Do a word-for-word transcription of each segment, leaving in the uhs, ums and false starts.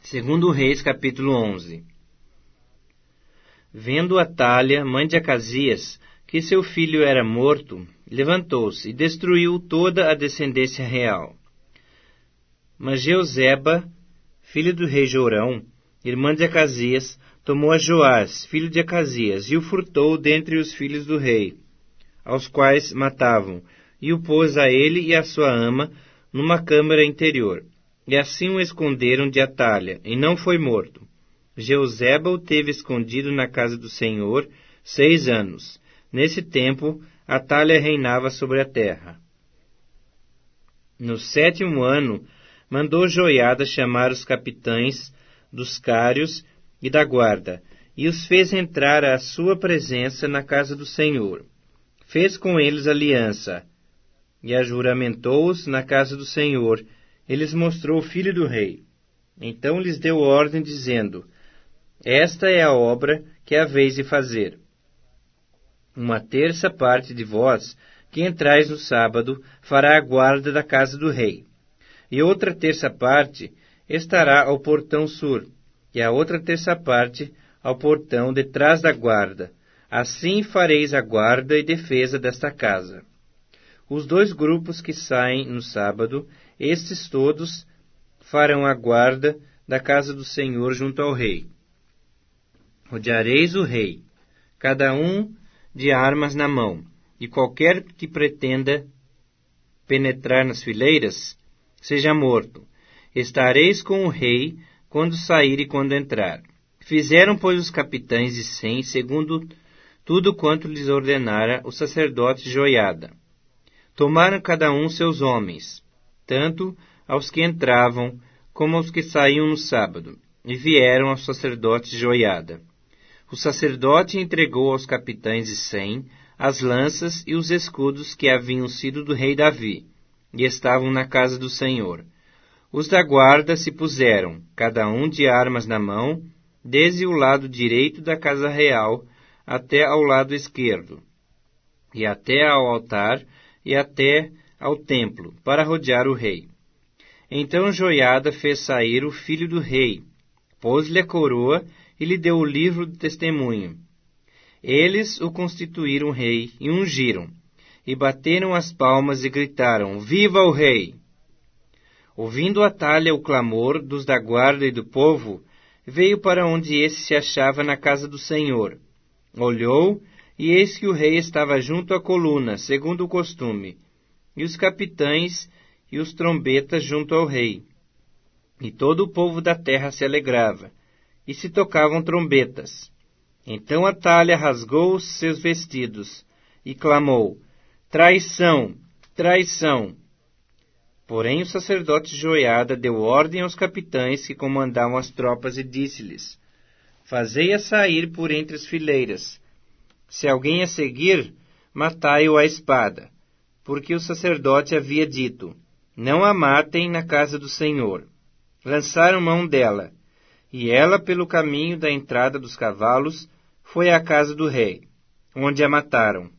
Segundo Reis, capítulo onze. Vendo Atália, mãe de Acasias, que seu filho era morto, levantou-se e destruiu toda a descendência real. Mas Jeoseba, filha do rei Jorão, irmã de Acasias, tomou a Joás, filho de Acasias, e o furtou dentre os filhos do rei, aos quais matavam, e o pôs a ele e a sua ama numa câmara interior. E assim o esconderam de Atália, e não foi morto. Jeoseba o teve escondido na casa do Senhor seis anos. Nesse tempo, Atália reinava sobre a terra. No sétimo ano, mandou Joiada chamar os capitães dos cários e da guarda, e os fez entrar à sua presença na casa do Senhor. Fez com eles aliança, e ajuramentou-os na casa do Senhor. Eles mostrou o filho do rei. Então lhes deu ordem, dizendo: Esta é a obra que haveis de fazer. Uma terça parte de vós, que entrais no sábado, fará a guarda da casa do rei. E outra terça parte estará ao portão sul, e a outra terça parte ao portão detrás da guarda. Assim fareis a guarda e defesa desta casa. Os dois grupos que saem no sábado, estes todos farão a guarda da casa do Senhor junto ao rei. Rodeareis o rei, cada um de armas na mão, e qualquer que pretenda penetrar nas fileiras, seja morto. Estareis com o rei quando sair e quando entrar. Fizeram, pois, os capitães de cem, segundo tudo quanto lhes ordenara o sacerdote Joiada. Tomaram cada um seus homens, tanto aos que entravam como aos que saíam no sábado, e vieram ao sacerdote Joiada. O sacerdote entregou aos capitães de cem as lanças e os escudos que haviam sido do rei Davi, e estavam na casa do Senhor. Os da guarda se puseram, cada um de armas na mão, desde o lado direito da casa real até ao lado esquerdo, e até ao altar, e até ao templo, para rodear o rei. Então Joiada fez sair o filho do rei, pôs-lhe a coroa e lhe deu o livro do testemunho. Eles o constituíram rei e ungiram, e bateram as palmas e gritaram: Viva o rei! Ouvindo Atália o clamor dos da guarda e do povo, veio para onde esse se achava na casa do Senhor. Olhou, e eis que o rei estava junto à coluna, segundo o costume, e os capitães e os trombetas junto ao rei. E todo o povo da terra se alegrava, e se tocavam trombetas. Então Atália rasgou os seus vestidos, e clamou: Traição! Traição! Porém o sacerdote Joiada deu ordem aos capitães que comandavam as tropas, e disse-lhes: Fazei-a sair por entre as fileiras. Se alguém a seguir, matai-o à espada, porque o sacerdote havia dito: Não a matem na casa do Senhor. Lançaram mão dela, e ela, pelo caminho da entrada dos cavalos, foi à casa do rei, onde a mataram.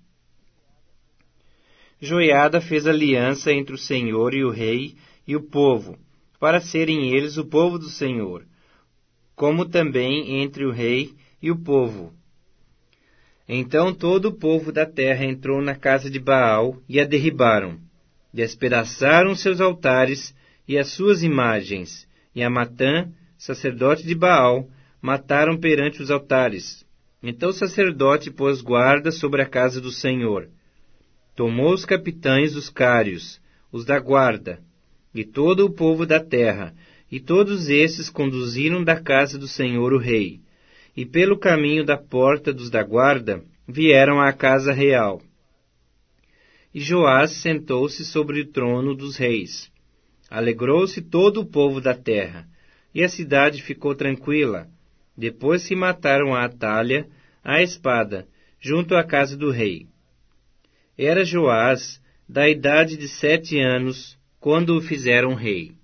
Joiada fez aliança entre o Senhor e o rei e o povo, para serem eles o povo do Senhor, como também entre o rei e o povo. Então todo o povo da terra entrou na casa de Baal e a derribaram. Despedaçaram seus altares e as suas imagens, e a Matã, sacerdote de Baal, mataram perante os altares. Então o sacerdote pôs guarda sobre a casa do Senhor. Tomou os capitães dos cários, os da guarda, e todo o povo da terra, e todos esses conduziram da casa do Senhor o rei. E pelo caminho da porta dos da guarda, vieram à casa real. E Joás sentou-se sobre o trono dos reis. Alegrou-se todo o povo da terra, e a cidade ficou tranquila, depois que mataram a Atália, à espada, junto à casa do rei. Era Joás da idade de sete anos, quando o fizeram rei.